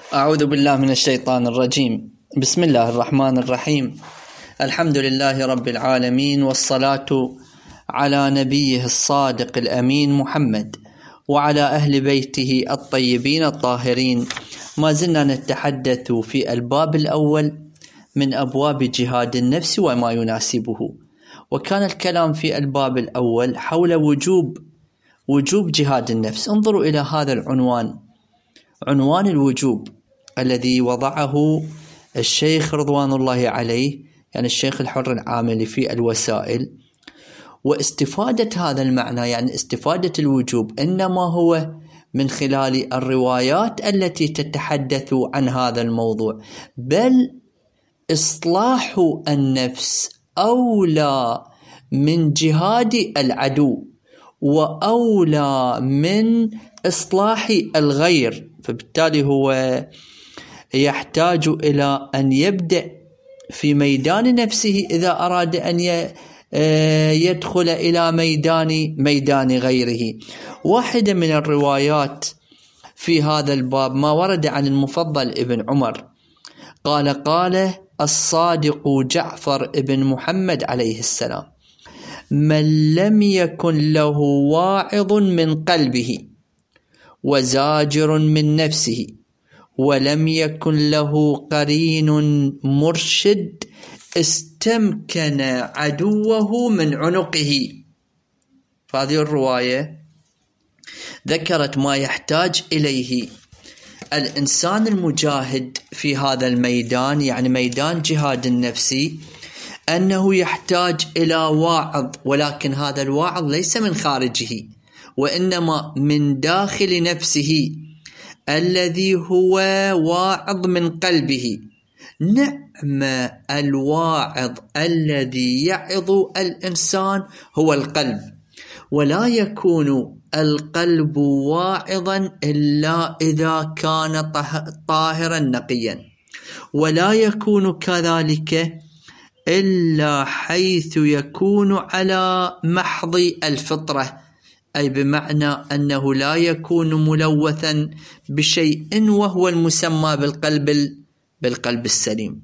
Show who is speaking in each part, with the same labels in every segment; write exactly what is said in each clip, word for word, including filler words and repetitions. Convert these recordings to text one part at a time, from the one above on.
Speaker 1: أعوذ بالله من الشيطان الرجيم. بسم الله الرحمن الرحيم. الحمد لله رب العالمين، والصلاة على نبيه الصادق الأمين محمد وعلى أهل بيته الطيبين الطاهرين. ما زلنا نتحدث في الباب الأول من أبواب جهاد النفس وما يناسبه، وكان الكلام في الباب الأول حول وجوب وجوب جهاد النفس. انظروا إلى هذا العنوان، عنوان الوجوب الذي وضعه الشيخ رضوان الله عليه، يعني الشيخ الحر العاملي في الوسائل. واستفادة هذا المعنى، يعني استفادة الوجوب، إنما هو من خلال الروايات التي تتحدث عن هذا الموضوع، بل إصلاح النفس أولى من جهاد العدو وأولى من إصلاح الغير. فبالتالي هو يحتاج إلى أن يبدأ في ميدان نفسه إذا أراد أن يدخل إلى ميدان ميدان غيره. واحدة من الروايات في هذا الباب ما ورد عن المفضل ابن عمر قال قال الصادق جعفر ابن محمد عليه السلام: من لم يكن له واعظ من قلبه وزاجر من نفسه ولم يكن له قرين مرشد استمكن عدوه من عنقه. فهذه الرواية ذكرت ما يحتاج إليه الإنسان المجاهد في هذا الميدان، يعني ميدان جهاد النفسي، أنه يحتاج إلى واعظ، ولكن هذا الواعظ ليس من خارجه وإنما من داخل نفسه، الذي هو واعظ من قلبه. نعم الواعظ الذي يعظ الإنسان هو القلب، ولا يكون القلب واعظا إلا إذا كان طاهرا نقيا، ولا يكون كذلك إلا حيث يكون على محض الفطرة، أي بمعنى أنه لا يكون ملوثا بشيء، وهو المسمى بالقلب بالقلب السليم.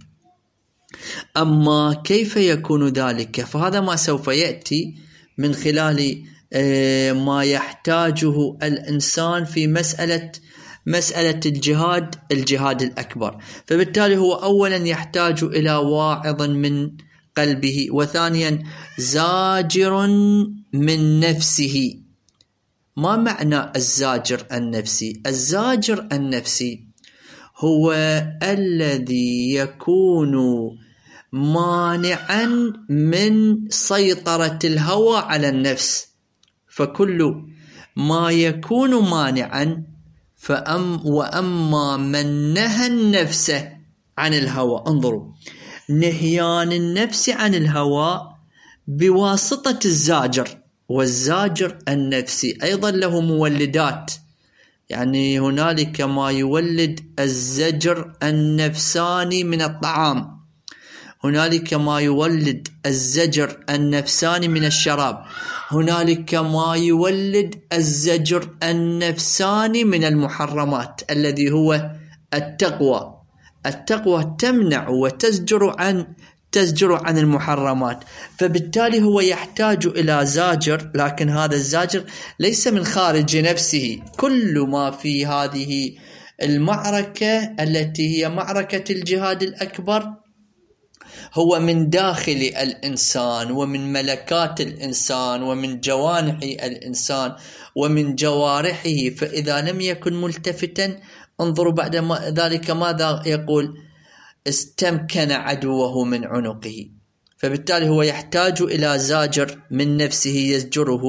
Speaker 1: أما كيف يكون ذلك؟ فهذا ما سوف يأتي من خلال ما يحتاجه الإنسان في مسألة مسألة الجهاد الجهاد الأكبر. فبالتالي هو أولا يحتاج إلى واعظ من قلبه، وثانيا زاجر من نفسه. ما معنى الزاجر النفسي؟ الزاجر النفسي هو الذي يكون مانعا من سيطرة الهوى على النفس. فكل ما يكون مانعا فأم وأما من نهى النفس عن الهوى. انظروا، نهيان النفس عن الهوى بواسطة الزاجر، والزاجر النفسي أيضا له مولدات، يعني هنالك ما يولد الزجر النفساني من الطعام، هنالك ما يولد الزجر النفساني من الشراب، هنالك ما يولد الزجر النفساني من المحرمات الذي هو التقوى. التقوى تمنع وتزجر عن تزجر عن المحرمات. فبالتالي هو يحتاج إلى زاجر، لكن هذا الزاجر ليس من خارج نفسه. كل ما في هذه المعركة التي هي معركة الجهاد الأكبر هو من داخل الإنسان ومن ملكات الإنسان ومن جوانح الإنسان ومن جوارحه. فإذا لم يكن ملتفتا، انظروا بعد ما ذلك ماذا يقول: استمكن عدوه من عنقه. فبالتالي هو يحتاج إلى زاجر من نفسه يزجره،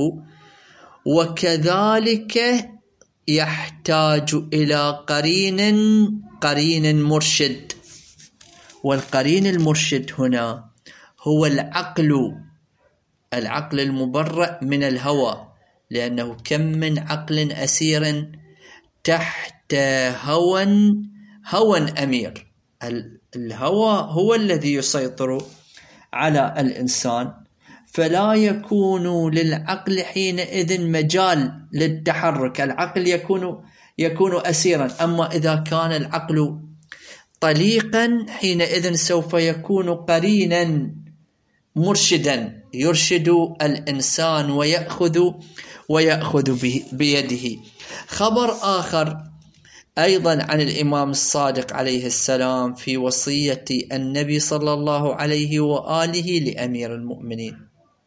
Speaker 1: وكذلك يحتاج إلى قرين قرين مرشد. والقرين المرشد هنا هو العقل العقل المبرأ من الهوى، لأنه كم من عقل أسير تحت هوى هوى أمير. الهوى هو الذي يسيطر على الإنسان، فلا يكون للعقل حينئذ مجال للتحرك. العقل يكون يكون أسيرا. أما إذا كان العقل طليقا حينئذ سوف يكون قرينا مرشدا يرشد الإنسان ويأخذ ويأخذ بيده. خبر آخر أيضا عن الإمام الصادق عليه السلام في وصية النبي صلى الله عليه وآله لأمير المؤمنين،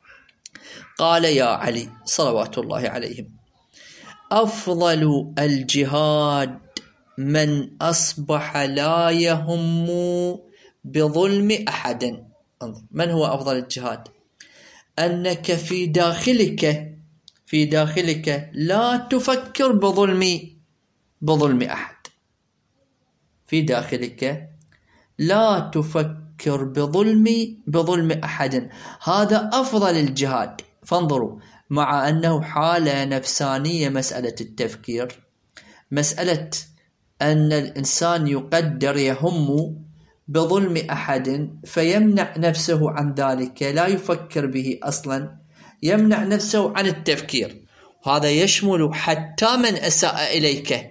Speaker 1: قال: يا علي صلوات الله عليهم: أفضل الجهاد من أصبح لا يهم بظلم أحد. من هو أفضل الجهاد؟ أنك في داخلك في داخلك لا تفكر بظلم بظلم أحد. في داخلك لا تفكر بظلم بظلم أحد، هذا أفضل الجهاد. فانظروا، مع أنه حالة نفسانية مسألة التفكير، مسألة أن الإنسان يقدر يهم بظلم أحد فيمنع نفسه عن ذلك، لا يفكر به أصلا، يمنع نفسه عن التفكير. هذا يشمل حتى من أساء إليك،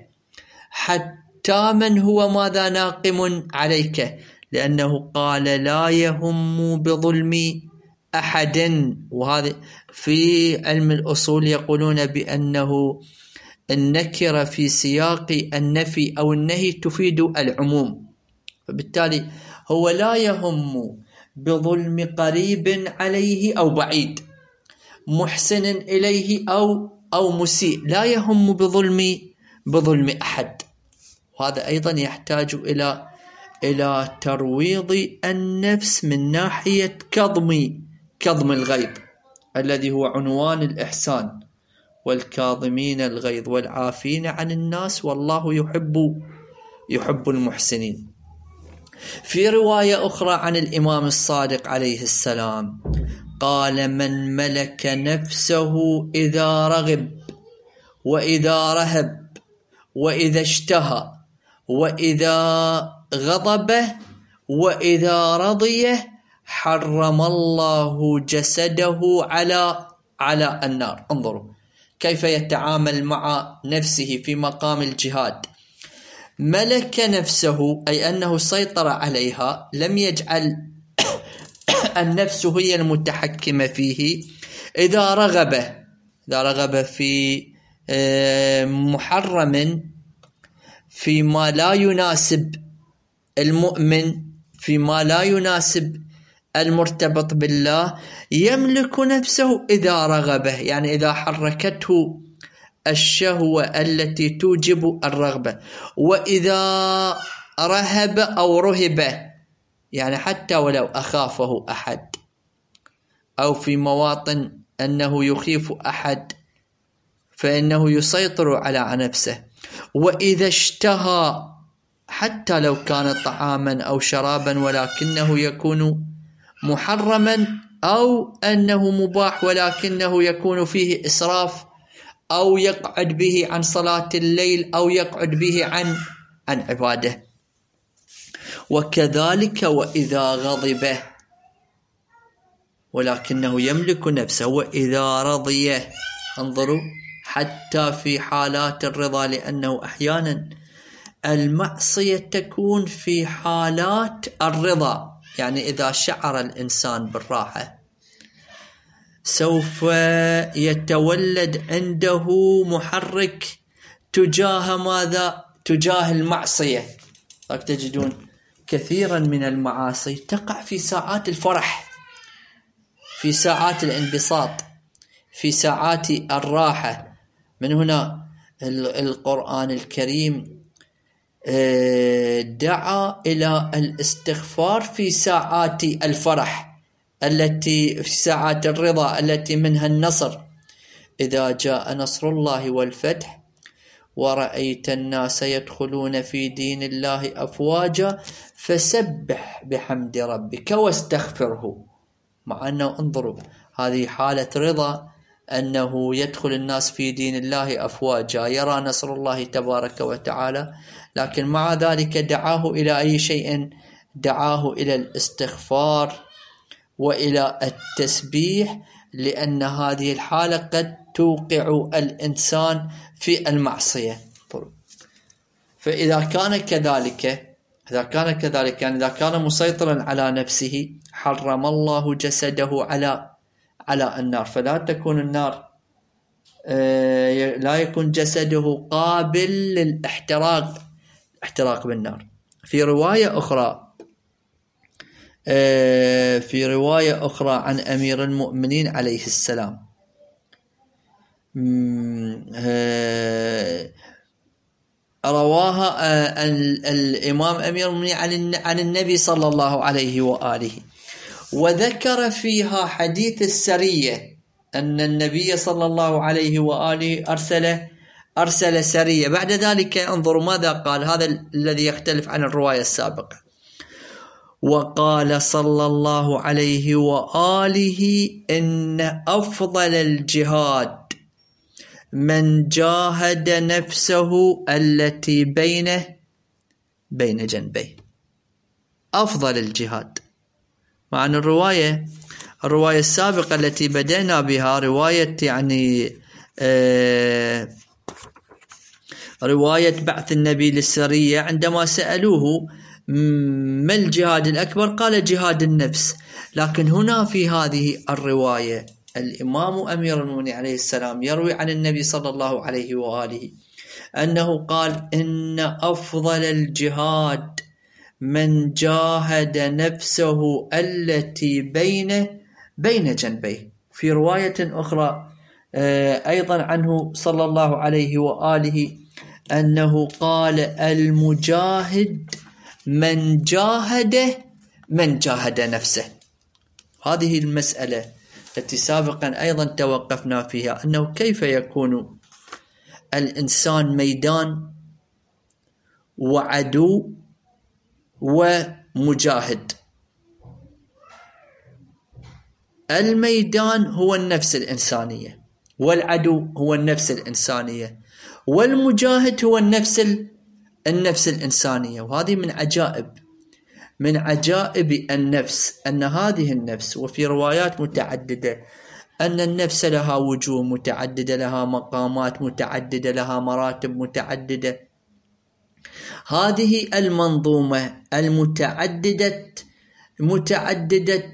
Speaker 1: حتى من هو ماذا ناقم عليك، لأنه قال: لا يهم بظلم أحد. وهذا في علم الأصول يقولون بأنه النكرة في سياق النفي أو النهي تفيد العموم، فبالتالي هو لا يهم بظلم قريب عليه أو بعيد، محسن إليه أو أو مسيء، لا يهم بظلم بظلم أحد. وهذا أيضا يحتاج إلى إلى ترويض النفس من ناحية كظم كظم الغيظ الذي هو عنوان الإحسان: والكاظمين الغيظ والعافين عن الناس والله يحب يحب المحسنين. في رواية أخرى عن الإمام الصادق عليه السلام قال: من ملك نفسه إذا رغب وإذا رهب وإذا اشتهى وإذا غضب وإذا رضي حرم الله جسده على على النار. انظروا كيف يتعامل مع نفسه في مقام الجهاد. ملك نفسه أي أنه سيطر عليها، لم يجعل النفس هي المتحكمة فيه. إذا رغب إذا رغب في محرم، فيما لا يناسب المؤمن، فيما لا يناسب المرتبط بالله، يملك نفسه إذا رغبه، يعني إذا حركته الشهوة التي توجب الرغبة. وإذا رهب أو رهب، يعني حتى ولو أخافه أحد أو في مواطن أنه يخيف أحد فإنه يسيطر على نفسه. وإذا اشتهى، حتى لو كان طعاما أو شرابا ولكنه يكون محرما، أو أنه مباح ولكنه يكون فيه إسراف، أو يقعد به عن صلاة الليل، أو يقعد به عن عن عباده. وكذلك وإذا غضب ولكنه يملك نفسه، وإذا رضي. انظروا حتى في حالات الرضا، لأنه أحيانا المعصية تكون في حالات الرضا، يعني إذا شعر الإنسان بالراحة سوف يتولد عنده محرك تجاه ماذا؟ تجاه المعصية. تجدون كثيرا من المعاصي تقع في ساعات الفرح، في ساعات الانبساط، في ساعات الراحة. من هنا القرآن الكريم دعا إلى الاستغفار في ساعات الفرح، التي في ساعات الرضا التي منها النصر. إذا جاء نصر الله والفتح ورأيت الناس يدخلون في دين الله أفواجا فسبح بحمد ربك واستغفره. مع أنه انظروا هذه حالة رضا، أنه يدخل الناس في دين الله أفواجا، يرى نصر الله تبارك وتعالى، لكن مع ذلك دعاه إلى أي شيء؟ دعاه إلى الاستغفار وإلى التسبيح، لأن هذه الحالة قد توقع الإنسان في المعصية. فإذا كان كذلك إذا كان كذلك يعني إذا كان مسيطرا على نفسه حرم الله جسده على على النار، فلا تكون النار لا يكون جسده قابل للاحتراق احتراق بالنار. في رواية أخرى في رواية أخرى عن أمير المؤمنين عليه السلام رواها الإمام أمير المؤمنين عن النبي صلى الله عليه وآله، وذكر فيها حديث السرية أن النبي صلى الله عليه وآله أرسل أرسل سرية. بعد ذلك انظروا ماذا قال، هذا الذي يختلف عن الرواية السابقة. وقال صلى الله عليه وآله إن أفضل الجهاد من جاهد نفسه التي بينه بين جنبيه. أفضل الجهاد، مع أن الرواية الرواية السابقة التي بدأنا بها رواية يعني آه رواية بعث النبي للسرية، عندما سألوه ما الجهاد الأكبر قال جهاد النفس. لكن هنا في هذه الرواية الإمام أمير المؤمنين عليه السلام يروي عن النبي صلى الله عليه وآله أنه قال إن أفضل الجهاد من جاهد نفسه التي بين بين جنبيه. في رواية أخرى أيضا عنه صلى الله عليه وآله أنه قال المجاهد من جاهد من جاهد نفسه. هذه المسألة التي سابقا أيضا توقفنا فيها، أنه كيف يكون الإنسان ميدان وعدو ومجاهد. الميدان هو النفس الإنسانية، والعدو هو النفس الإنسانية، والمجاهد هو النفس النفس الإنسانية. وهذه من عجائب من عجائب النفس أن هذه النفس، وفي روايات متعددة أن النفس لها وجوه متعددة، لها مقامات متعددة، لها مراتب متعددة. هذه المنظومة المتعددة متعددة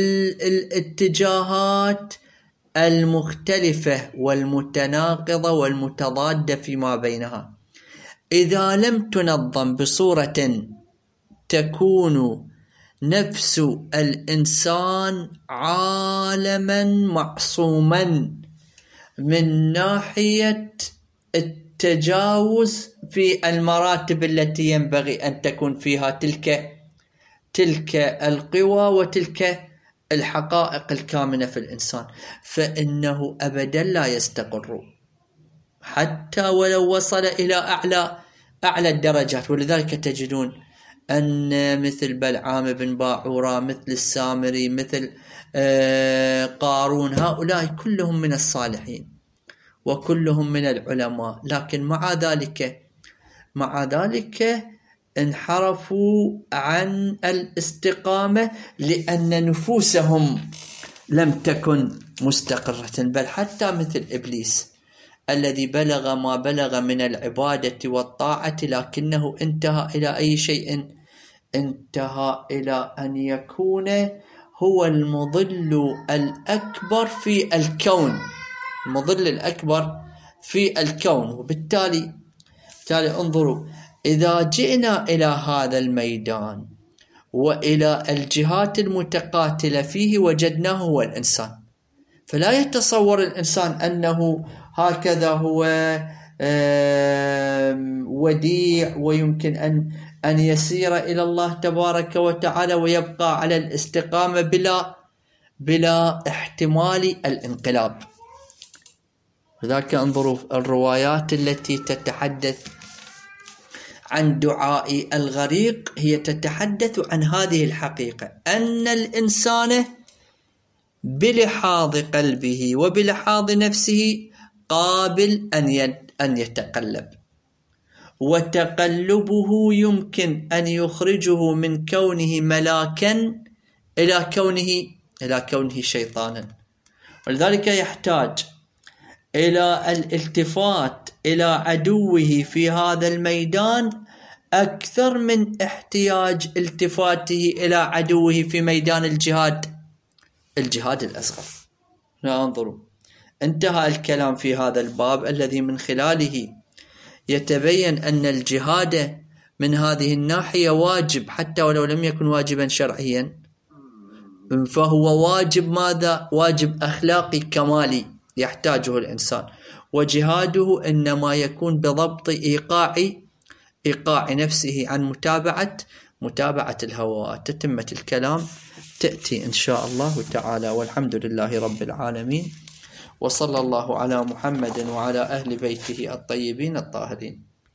Speaker 1: الاتجاهات المختلفة والمتناقضة والمتضادة فيما بينها، إذا لم تنظم بصورة تكون نفس الإنسان عالما معصوما من ناحية التجاوز في المراتب التي ينبغي أن تكون فيها تلك تلك القوى وتلك الحقائق الكامنة في الإنسان، فإنه أبدا لا يستقر حتى ولو وصل إلى أعلى أعلى الدرجات. ولذلك تجدون أن مثل بلعام بن باعورة، مثل السامري، مثل قارون، هؤلاء كلهم من الصالحين وكلهم من العلماء، لكن مع ذلك مع ذلك انحرفوا عن الاستقامة لأن نفوسهم لم تكن مستقرة. بل حتى مثل إبليس الذي بلغ ما بلغ من العبادة والطاعة، لكنه انتهى إلى أي شيء؟ انتهى إلى أن يكون هو المضل الأكبر في الكون، المضل الأكبر في الكون. وبالتالي بالتالي انظروا، إذا جئنا إلى هذا الميدان وإلى الجهات المتقاتلة فيه وجدناه هو الإنسان، فلا يتصور الإنسان أنه هكذا هو وديع ويمكن أن أن يسير إلى الله تبارك وتعالى ويبقى على الاستقامة بلا بلا احتمال الانقلاب. لذلك انظروا الروايات التي تتحدث عن دعاء الغريق هي تتحدث عن هذه الحقيقة، أن الإنسان بلحاظ قلبه وبلحاظ نفسه قابل أن أن يتقلب، وتقلبه يمكن أن يخرجه من كونه ملاكا إلى كونه إلى كونه شيطانا. ولذلك يحتاج إلى الالتفات إلى عدوه في هذا الميدان أكثر من احتياج التفاته إلى عدوه في ميدان الجهاد، الجهاد الأصغر. انظروا، انتهى الكلام في هذا الباب الذي من خلاله يتبين أن الجهاد من هذه الناحية واجب، حتى ولو لم يكن واجبا شرعيا، فهو واجب ماذا؟ واجب أخلاقي كمالي يحتاجه الإنسان. وجهاده إنما يكون بضبط إيقاع إيقاع نفسه عن متابعة متابعة الهوى. تتمة الكلام تأتي إن شاء الله تعالى، والحمد لله رب العالمين، وصلى الله على محمد وعلى أهل بيته الطيبين الطاهرين.